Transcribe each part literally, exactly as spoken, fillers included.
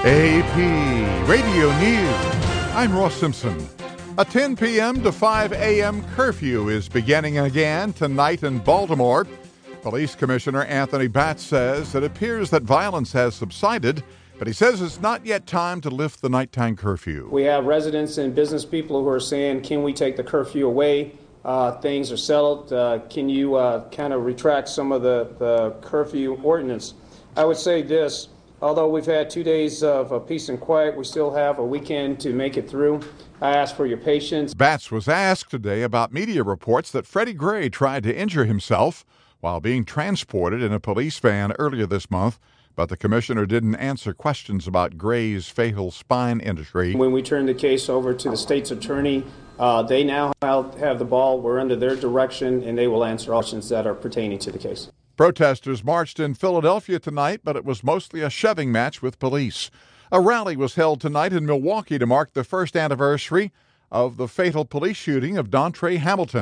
A P Radio News. I'm Ross Simpson. A ten p.m. to five a.m. curfew is beginning again tonight in Baltimore. Police Commissioner Anthony Batts says it appears that violence has subsided, but he says it's not yet time to lift the nighttime curfew. We have residents and business people who are saying, can we take the curfew away? Uh, things are settled. Uh, can you uh, kind of retract some of the, the curfew ordinance? I would say this. Although we've had two days of uh, peace and quiet, we still have a weekend to make it through. I ask for your patience. Batts was asked today about media reports that Freddie Gray tried to injure himself while being transported in a police van earlier this month, but the commissioner didn't answer questions about Gray's fatal spine injury. When we turn the case over to the state's attorney, uh, they now have the ball. We're under their direction, and they will answer questions that are pertaining to the case. Protesters marched in Philadelphia tonight, but it was mostly a shoving match with police. A rally was held tonight in Milwaukee to mark the first anniversary of the fatal police shooting of Dontre Hamilton.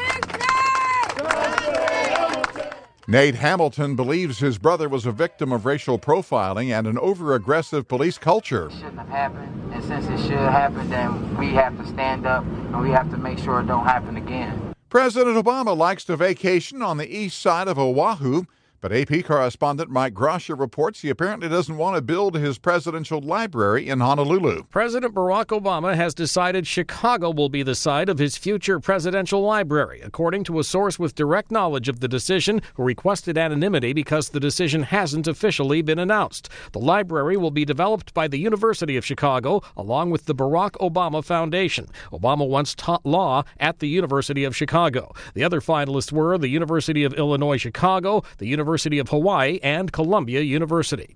Nate Hamilton believes his brother was a victim of racial profiling and an over-aggressive police culture. It shouldn't have happened, and since it should happen, then we have to stand up and we have to make sure it don't happen again. President Obama likes to vacation on the east side of Oahu, but A P correspondent Mike Grasha reports he apparently doesn't want to build his presidential library in Honolulu. President Barack Obama has decided Chicago will be the site of his future presidential library, according to a source with direct knowledge of the decision who requested anonymity because the decision hasn't officially been announced. The library will be developed by the University of Chicago along with the Barack Obama Foundation. Obama once taught law at the University of Chicago. The other finalists were the University of Illinois Chicago, the University University of Hawaii, and Columbia University.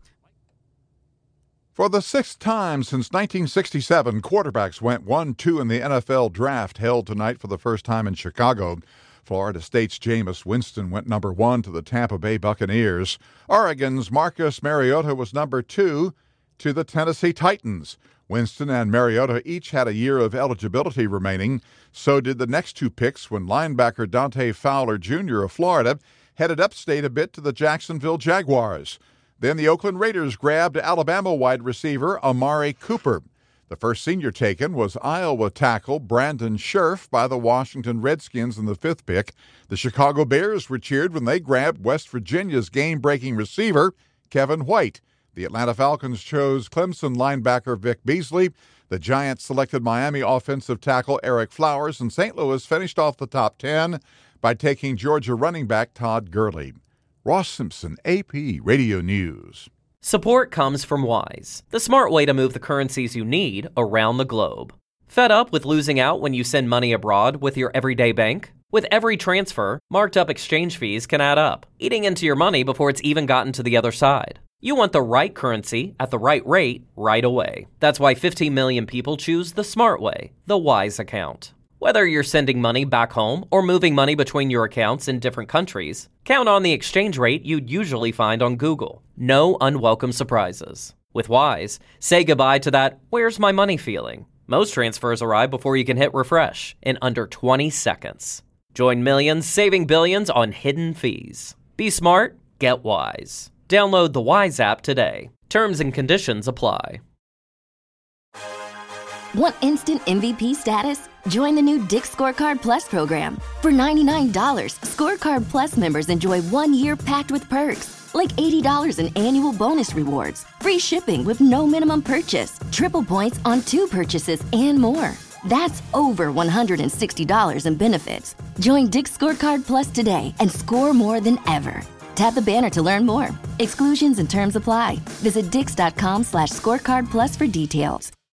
For the sixth time since nineteen sixty-seven, quarterbacks went one two in the N F L draft held tonight for the first time in Chicago. Florida State's Jameis Winston went number one to the Tampa Bay Buccaneers. Oregon's Marcus Mariota was number two to the Tennessee Titans. Winston and Mariota each had a year of eligibility remaining. So did the next two picks when linebacker Dante Fowler Junior of Florida headed upstate a bit to the Jacksonville Jaguars. Then the Oakland Raiders grabbed Alabama wide receiver Amari Cooper. The first senior taken was Iowa tackle Brandon Scherff by the Washington Redskins in the fifth pick. The Chicago Bears were cheered when they grabbed West Virginia's game-breaking receiver Kevin White. The Atlanta Falcons chose Clemson linebacker Vic Beasley. The Giants selected Miami offensive tackle Eric Flowers, and Saint Louis finished off the top ten by taking Georgia running back Todd Gurley. Ross Simpson, A P Radio News. Support comes from Wise, the smart way to move the currencies you need around the globe. Fed up with losing out when you send money abroad with your everyday bank? With every transfer, marked up exchange fees can add up, eating into your money before it's even gotten to the other side. You want the right currency at the right rate right away. That's why fifteen million people choose the smart way, the Wise account. Whether you're sending money back home or moving money between your accounts in different countries, count on the exchange rate you'd usually find on Google. No unwelcome surprises. With Wise, say goodbye to that "where's my money" feeling. Most transfers arrive before you can hit refresh in under twenty seconds. Join millions saving billions on hidden fees. Be smart, get Wise. Download the Wise app today. Terms and conditions apply. Want instant M V P status? Join the new Dick's Scorecard Plus program. For ninety-nine dollars, Scorecard Plus members enjoy one year packed with perks, like eighty dollars in annual bonus rewards, free shipping with no minimum purchase, triple points on two purchases, and more. That's over one hundred sixty dollars in benefits. Join Dick's Scorecard Plus today and score more than ever. Tap the banner to learn more. Exclusions and terms apply. Visit dix.com slash scorecard plus for details.